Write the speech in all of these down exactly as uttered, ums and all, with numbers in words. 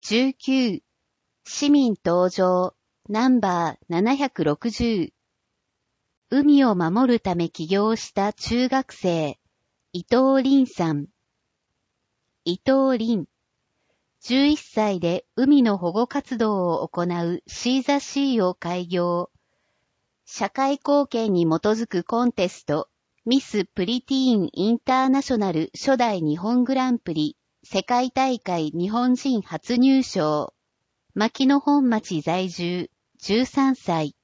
じゅうきゅう市民登場ナンバーななひゃくろくじゅう海を守るため起業した中学生伊藤凛さん。伊藤凛じゅういっさいで海の保護活動を行うシーザシーを開業。社会貢献に基づくコンテストミスプリティーンインターナショナル初代日本グランプリ世界大会日本人初入賞。牧野本町在住じゅうさんさい。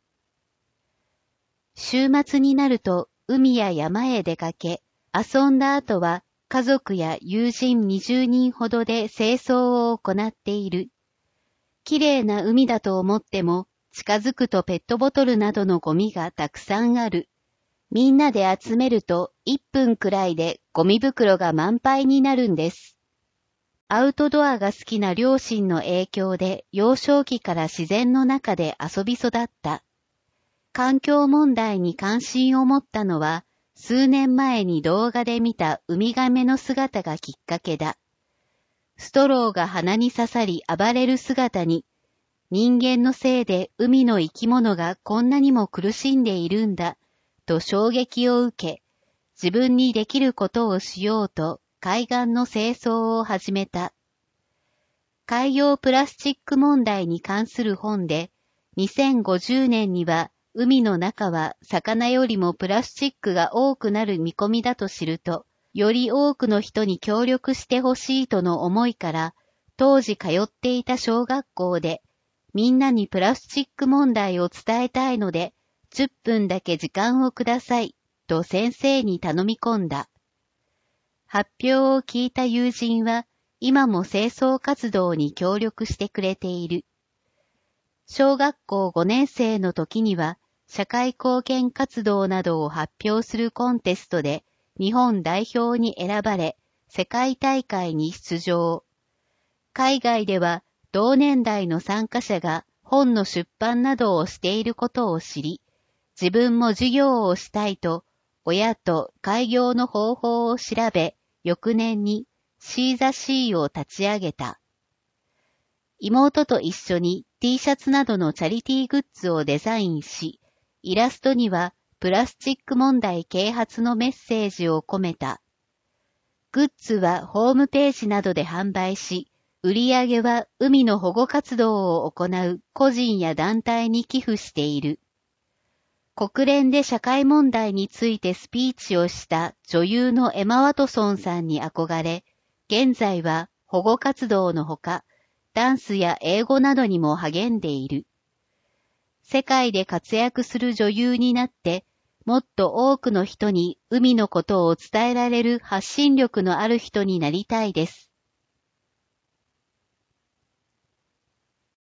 週末になると海や山へ出かけ、遊んだ後は家族や友人にじゅうにんほどで清掃を行っている。綺麗な海だと思っても近づくとペットボトルなどのゴミがたくさんある。みんなで集めるといっぷんくらいでゴミ袋が満杯になるんです。アウトドアが好きな両親の影響で幼少期から自然の中で遊び育った。環境問題に関心を持ったのは数年前に動画で見たウミガメの姿がきっかけだ。ストローが鼻に刺さり暴れる姿に、人間のせいで海の生き物がこんなにも苦しんでいるんだ、と衝撃を受け、自分にできることをしようと海岸の清掃を始めた。海洋プラスチック問題に関する本で、にせんごじゅうねんには海の中は魚よりもプラスチックが多くなる見込みだと知ると、より多くの人に協力してほしいとの思いから、当時通っていた小学校で、みんなにプラスチック問題を伝えたいので、じゅっぷんだけ時間をください、と先生に頼み込んだ。発表を聞いた友人は、今も清掃活動に協力してくれている。小学校ごねん生の時には、社会貢献活動などを発表するコンテストで日本代表に選ばれ、世界大会に出場。海外では同年代の参加者が本の出版などをしていることを知り、自分も授業をしたいと、親と開業の方法を調べ、翌年にシーザシーを立ち上げた。妹と一緒に T シャツなどのチャリティーグッズをデザインし、イラストにはプラスチック問題啓発のメッセージを込めた。グッズはホームページなどで販売し、売り上げは海の保護活動を行う個人や団体に寄付している。国連で社会問題についてスピーチをした女優のエマ・ワトソンさんに憧れ、現在は保護活動のほか、ダンスや英語などにも励んでいる。世界で活躍する女優になって、もっと多くの人に海のことを伝えられる発信力のある人になりたいです。